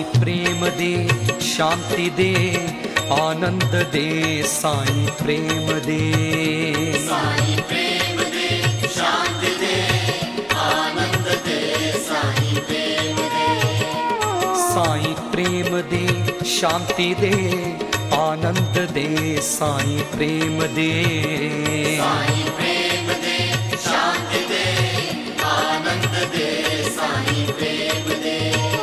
साईं प्रेम दे शांति दे आनंद दे साईं प्रेम दे साईं प्रेम दे शांति दे आनंद दे साईं प्रेम दे साईं प्रेम दे शांति दे आनंद दे साईं प्रेम दे साईं प्रेम दे शांति दे आनंद दे साईं प्रेम दे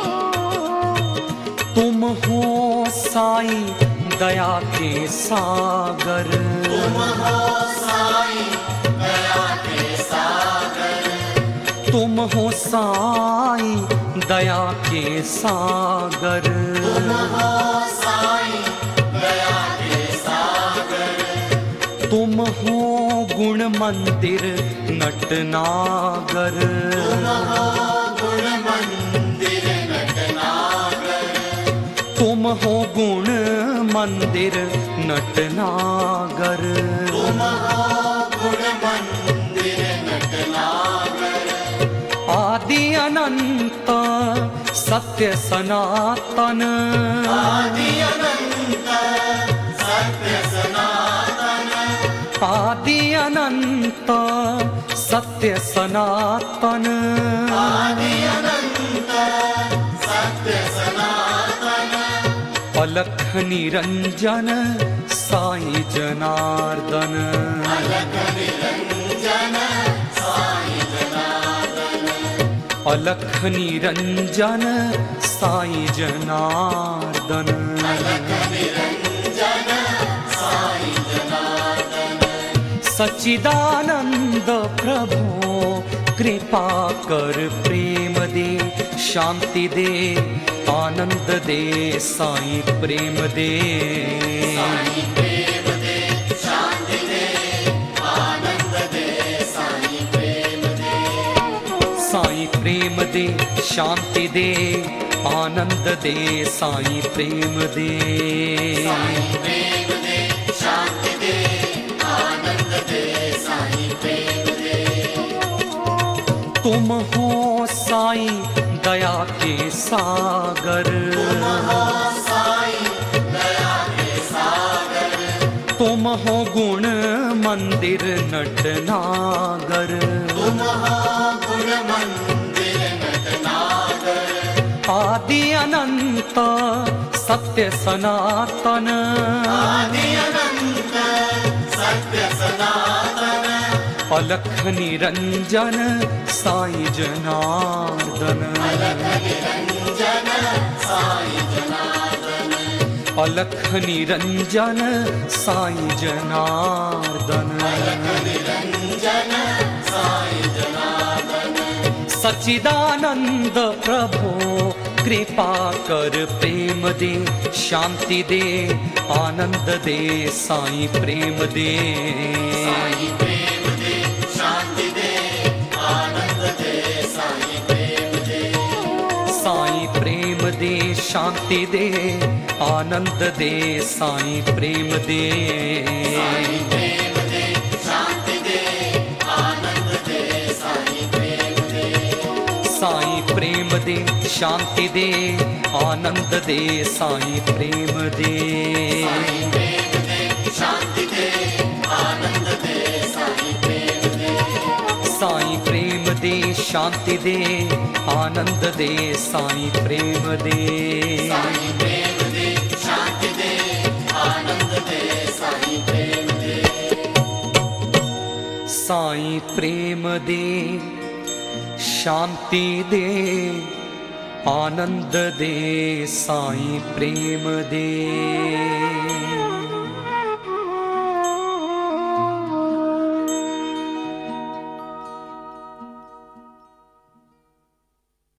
तुम हो साईं दया के सागर तुम हो साईं दया के सागर तुम हो साईं दया के सागर तुम हो साईं दया के सागर तुम हो गुण मंदिर नटनागर तुम हो गुण मंदिर नटनागर तुम हो गुण मंदिर नटनागर तुम हो गुण मंदिर नटनागर आदि अनंत सत्य सनातन आदि अनंत सत्य सनातन आदि अनंत सत्य सनातन आदि अनंत सत्य सनातन अलख निरंजन साईं जनार्दन अलख निरंजन साईं जनार्दन अलख निरंजन साईं जनार्दन अलख निरंजन साईं जनार्दन सच्चिदानंद प्रभो कृपा कर प्रेम दे शांति दे आनंद दे साईं प्रेम दे साईं प्रेम दे शांति दे आनंद दे साईं प्रेम दे साईं प्रेम दे शांति दे आनंद दे साईं प्रेम दे साईं प्रेम दे शांति दे आनंद दे साईं प्रेम दे तुम हो साईं दया के सागर तुम हो साईं दया के सागर तुम हो गुण मंदिर नटनागर तुम हो गुण मंदिर नटनागर आदि अनंत सत्य सनातन आदि अनंत सत्य सनातन अलख निरंजन साईं जनार्दन अलख निरंजन साईं जनार्दन अलख निरंजन साईं जनार्दन अलख निरंजन साईं जनार्दन सच्चिदानंद प्रभो कृपा कर प्रेम दे शांति दे आनंद दे साईं प्रेम दे साईं प्रेम दे शांति दे आनंद दे साईं प्रेम दे साईं प्रेम दे शांति दे आनंद दे साईं प्रेम दे साईं प्रेम दे शांति दे आनंद दे साईं प्रेम दे साईं प्रेम दे शांति दे आनंद दे साईं प्रेम दे साईं प्रेम दे शांति दे आनंद दे साईं प्रेम दे साईं प्रेम दे शांति दे आनंद दे साईं प्रेम दे साईं प्रेम दे शांति दे आनंद दे साईं प्रेम दे साईं प्रेम दे शांति दे आनंद दे साईं प्रेम दे।